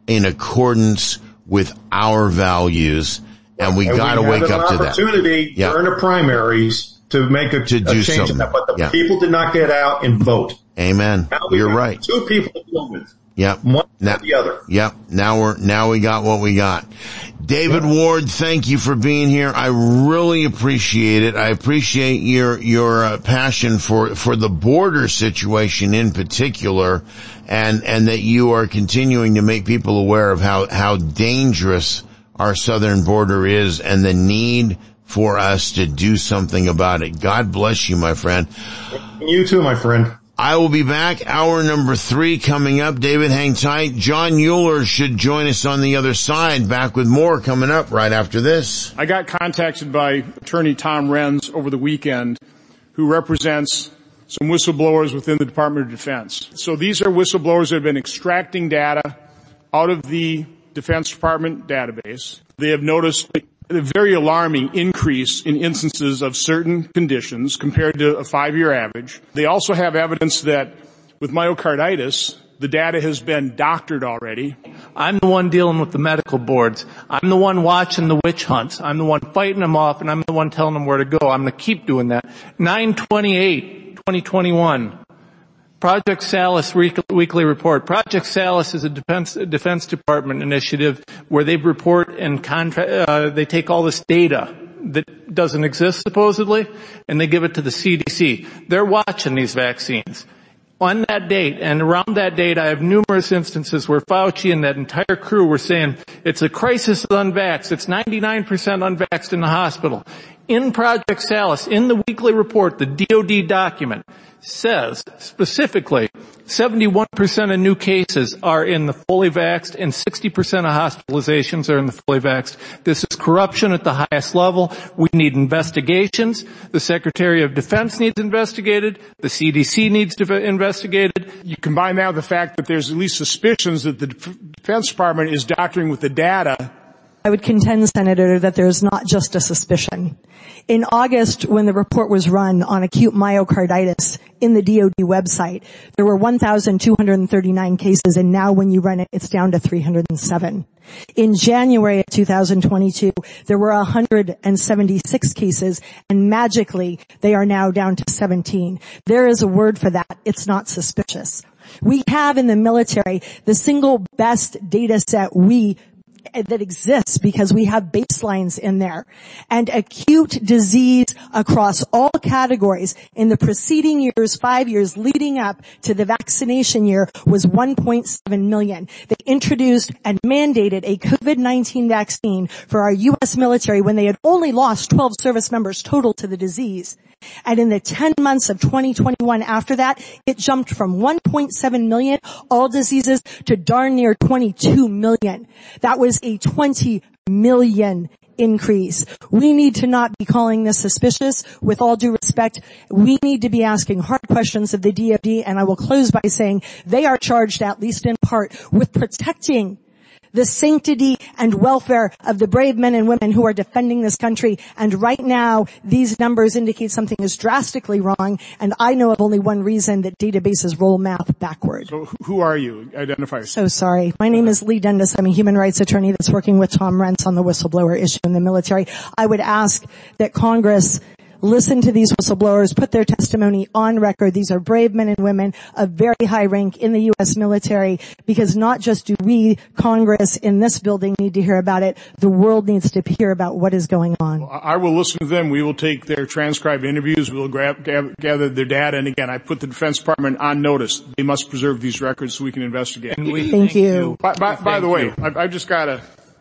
in accordance with our values, and we got to wake up to that. Opportunity yeah. during the primaries to make a, to a do change, something. but the yeah. people did not get out and vote. Amen. You're right. Two people at the moment. Yep. One now, or the other. Yep. Now we're, now we got what we got. David yep. Ward, thank you for being here. I really appreciate it. I appreciate your, your uh, passion for, for the border situation in particular, and, and that you are continuing to make people aware of how, how dangerous our southern border is and the need for us to do something about it. God bless you, my friend. You too, my friend. I will be back. Hour number three coming up. David, hang tight. John Mueller should join us on the other side. Back with more coming up right after this. I got contacted by attorney Tom Renz over the weekend, who represents some whistleblowers within the Department of Defense. So these are whistleblowers that have been extracting data out of the Defense Department database. They have noticed a very alarming increase in instances of certain conditions compared to a five-year average. They also have evidence that with myocarditis, the data has been doctored already. I'm the one dealing with the medical boards. I'm the one watching the witch hunts. I'm the one fighting them off, and I'm the one telling them where to go. I'm going to keep doing that. nine twenty-eight twenty twenty-one. Project Salus weekly report. Project Salus is a defense, defense department initiative where they report and contract, uh, they take all this data that doesn't exist supposedly, and they give it to the C D C. They're watching these vaccines. On that date, and around that date, I have numerous instances where Fauci and that entire crew were saying, it's a crisis of unvaxxed. It's ninety-nine percent unvaxxed in the hospital. In Project Salus, in the weekly report, the D O D document says specifically seventy-one percent of new cases are in the fully vaxxed and sixty percent of hospitalizations are in the fully vaxxed. This is corruption at the highest level. We need investigations. The Secretary of Defense needs investigated. The C D C needs to be investigated. You combine that with the fact that there's at least suspicions that the Defense Department is doctoring with the data. I would contend, Senator, that there's not just a suspicion. In August, when the report was run on acute myocarditis in the D O D website, there were one thousand two hundred thirty-nine cases, and now when you run it, it's down to three hundred seven. In January of two thousand twenty-two, there were one hundred seventy-six cases, and magically, they are now down to seventeen. There is a word for that. It's not suspicious. We have in the military the single best data set we that exists because we have baselines in there. And acute disease across all categories in the preceding years, five years leading up to the vaccination year, was one point seven million. They introduced and mandated a COVID nineteen vaccine for our U S military when they had only lost twelve service members total to the disease. And in the ten months of twenty twenty-one after that, it jumped from one point seven million, all diseases, to darn near twenty-two million. That was a twenty million increase. We need to not be calling this suspicious. With all due respect, we need to be asking hard questions of the D O D, and I will close by saying they are charged, at least in part, with protecting the sanctity and welfare of the brave men and women who are defending this country. And right now, these numbers indicate something is drastically wrong, and I know of only one reason that databases roll math backward. So who are you? Identify yourself. So sorry. My name is Lee Dundas. I'm a human rights attorney that's working with Tom Renz on the whistleblower issue in the military. I would ask that Congress listen to these whistleblowers, put their testimony on record. These are brave men and women of very high rank in the U S military, because not just do we, Congress, in this building need to hear about it, the world needs to hear about what is going on. Well, I will listen to them. We will take their transcribed interviews. We will grab, gather their data. And again, I put the Defense Department on notice. They must preserve these records so we can investigate. And we thank, thank you. you. By, by, by the way, I've, I've just got to,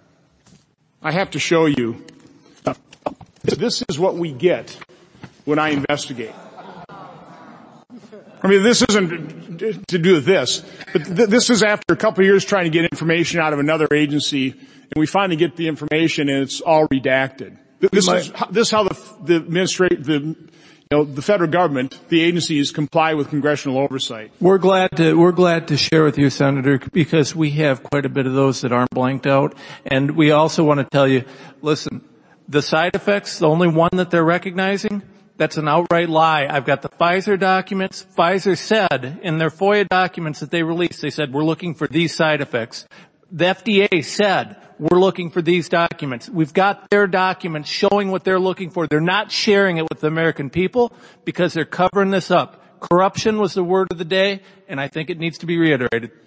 I have to show you. This is what we get when I investigate. I mean, this isn't to do with this, but th- this is after a couple of years trying to get information out of another agency, and we finally get the information and it's all redacted. This is how, this is how the, the administrative, the, you know, the federal government, the agencies comply with congressional oversight. We're glad to, we're glad to share with you, Senator, because we have quite a bit of those that aren't blanked out. And we also want to tell you, listen, the side effects, the only one that they're recognizing, that's an outright lie. I've got the Pfizer documents. Pfizer said in their FOIA documents that they released, they said, we're looking for these side effects. The F D A said, we're looking for these documents. We've got their documents showing what they're looking for. They're not sharing it with the American people because they're covering this up. Corruption was the word of the day, and I think it needs to be reiterated.